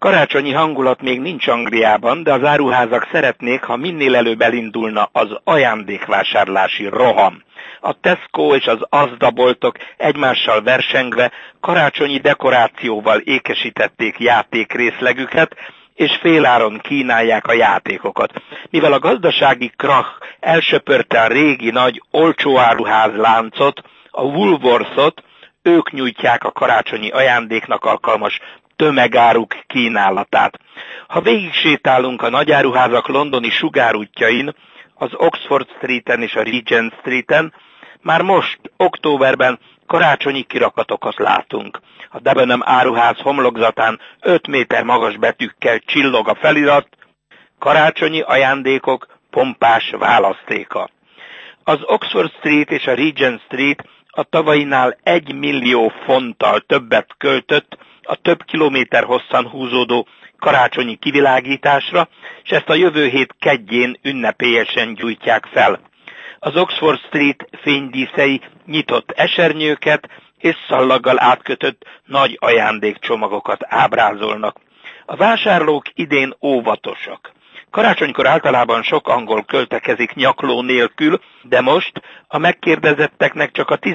Karácsonyi hangulat még nincs Angliában, de az áruházak szeretnék, ha minél előbb elindulna az ajándékvásárlási roham. A Tesco és az Asda boltok egymással versengve karácsonyi dekorációval ékesítették játékrészlegüket, és féláron kínálják a játékokat. Mivel a gazdasági krach elsöpörte a régi nagy olcsóáruház láncot, a Woolworthot, ők nyújtják a karácsonyi ajándéknak alkalmas tömegáruk kínálatát. Ha végig sétálunk a nagyáruházak londoni sugárútjain, az Oxford Streeten és a Regent Streeten, már most, októberben karácsonyi kirakatokat látunk. A Debenham áruház homlokzatán 5 méter magas betűkkel csillog a felirat: karácsonyi ajándékok pompás választéka. Az Oxford Street és a Regent Street a tavalyinál 1 millió fonttal többet költött a több kilométer hosszan húzódó karácsonyi kivilágításra, és ezt a jövő hét keddjén ünnepélyesen gyújtják fel. Az Oxford Street fénydíszei nyitott esernyőket és szallaggal átkötött nagy ajándékcsomagokat ábrázolnak. A vásárlók idén óvatosak. Karácsonykor általában sok angol költekezik nyakló nélkül, de most a megkérdezetteknek csak a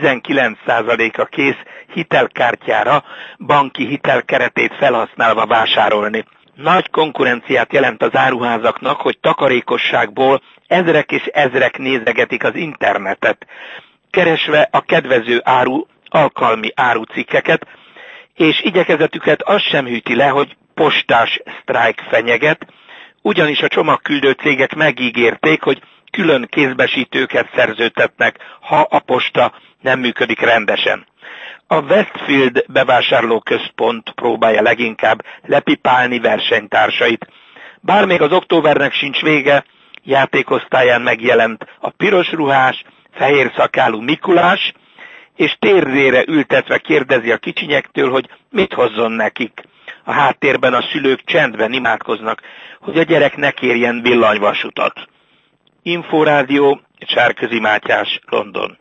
19%-a kész hitelkártyára, banki hitelkeretét felhasználva vásárolni. Nagy konkurenciát jelent az áruházaknak, hogy takarékosságból ezrek és ezrek nézegetik az internetet, keresve a kedvező alkalmi árucikkeket, és igyekezetüket az sem hűti le, hogy postás sztrájk fenyeget, ugyanis a csomagküldő cégek megígérték, hogy külön kézbesítőket szerződtetnek, ha a posta nem működik rendesen. A Westfield bevásárlóközpont próbálja leginkább lepipálni versenytársait. Bár még az októbernek sincs vége, játékosztályán megjelent a piros ruhás, fehér szakálú Mikulás, és térdére ültetve kérdezi a kicsinyektől, hogy mit hozzon nekik. A háttérben a szülők csendben imádkoznak, hogy a gyerek ne kérjen villanyvasutat. Inforádió, Sárközi Mátyás, London.